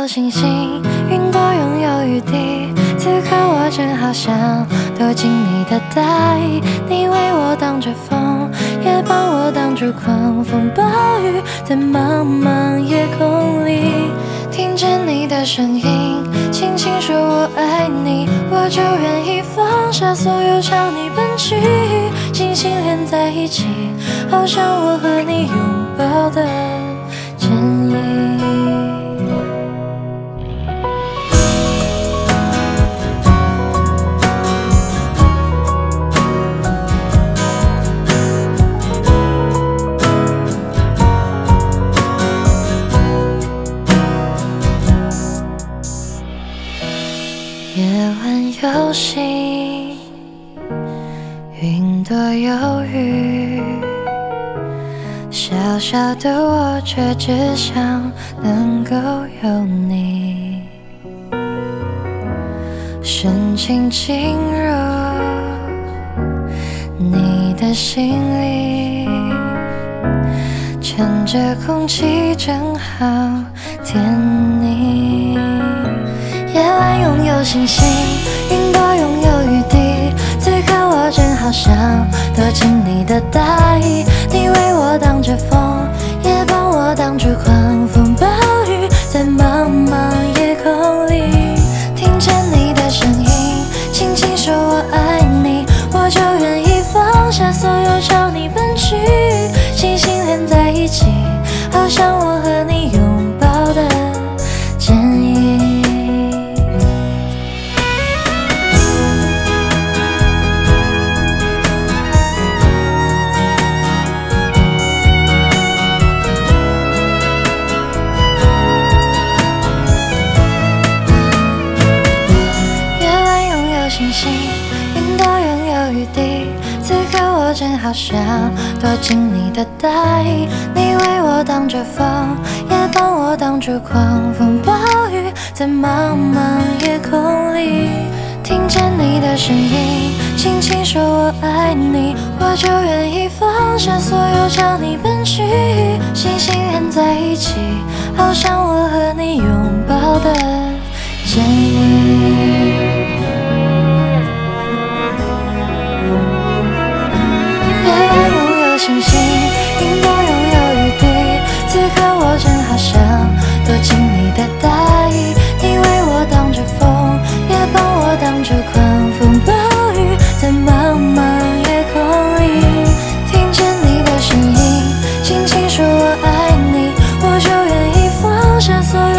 星星，云朵拥有雨滴。此刻我正好想躲进你的大衣，你为我挡着风，也帮我挡住狂风暴雨，在茫茫夜空里，听见你的声音，轻轻说我爱你，我就愿意放下所有朝你奔去，心心连在一起，好像我和你拥抱的剪影。夜晚有星，云朵有雨，小小的我却只想能够有你，深情进入你的心里，趁着空气正好甜腻。夜晚拥有星星，云朵拥有雨滴。此刻我正好想躲进你的大衣，你为我挡着风，也帮我挡住狂风暴雨，在茫茫夜空里，听见你的声音，轻轻说我爱你，我就愿意放下所有朝你奔去，心心连在一起，好像我和你拥抱的剪影。星星，云朵拥有雨滴。此刻我正好想躲进你的大衣，你为我挡着风，也帮我挡住狂风暴雨，在茫茫夜空里，听见你的声音，轻轻说我爱你，我就愿意放下所有朝你奔去，心心连在一起，好像我和你拥抱的剪影。星星，云朵拥有雨滴。此刻我正好想躲进你的大衣，你为我挡着风，也帮我挡住狂风暴雨，在茫茫夜空里，听见你的声音，轻轻说我爱你，我就愿意放下所有